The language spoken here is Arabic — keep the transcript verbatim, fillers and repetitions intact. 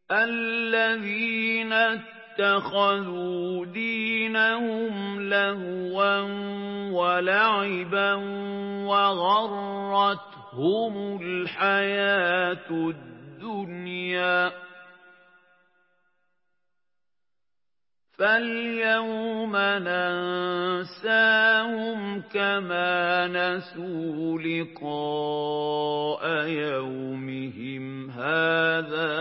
الَّذِينَ اتَّخَذُوا دِينَهُمْ لَهْوًا وَلَعِبًا وَغَرَّتْهُمُ الْحَيَاةُ الدُّنْيَا ۚ فَالْيَوْمَ نَنسَاهُمْ كَمَا نَسُوا لِقَاءَ يَوْمِهِمْ هَٰذَا